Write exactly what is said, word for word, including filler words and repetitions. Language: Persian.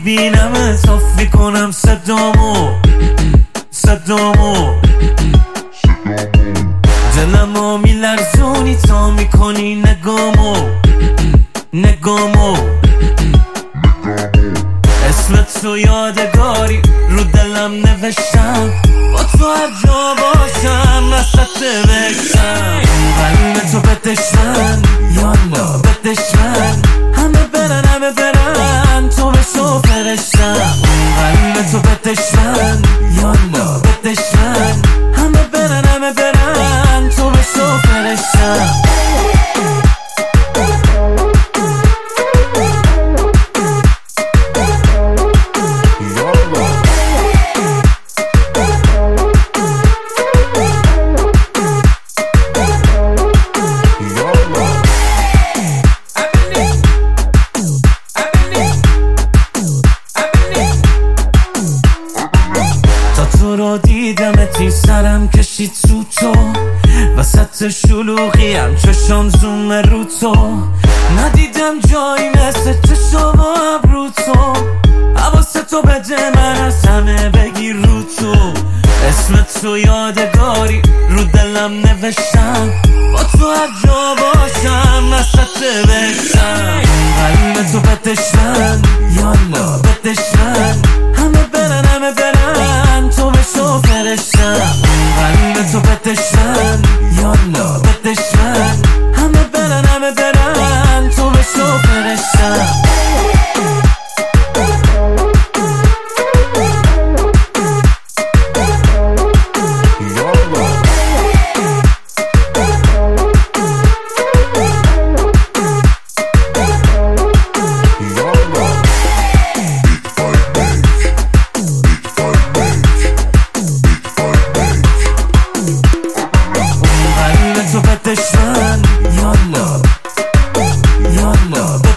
میبینم صاف میکنم صدامو صدامو دلمو میلرزونی تا میکنی نگامو نگامو اسم تو یادگاری رو دلم نوشتم، با تو هر جا باشم وسط بکشم. قلب تو بدشمن یالا بدشمن، همه برن همه برن تو بشو فرشتم. قلب تو بدشمن یالا بدشمن، همه برن همه برن تو بشو فرشتم. تو رو دیدمتی سرم کشید تو تو، وسط شلوغیم چشام زوم رو تو. ندیدم جایی مثل چشام و ابرو تو، حواس تو بده من از همه بگیر رو تو. اسم تو یادگاری رو دلم نوشتم، با تو هر جا باشم وسط بکشم. قلب تو بدشمن یالا بدشمن، همه برن همه برن تو بشو فرشتم. قلب تو بدشمن یالا بدشمن، همه برن همه برن تو بشو فرشتم. بدشمن یالا یالا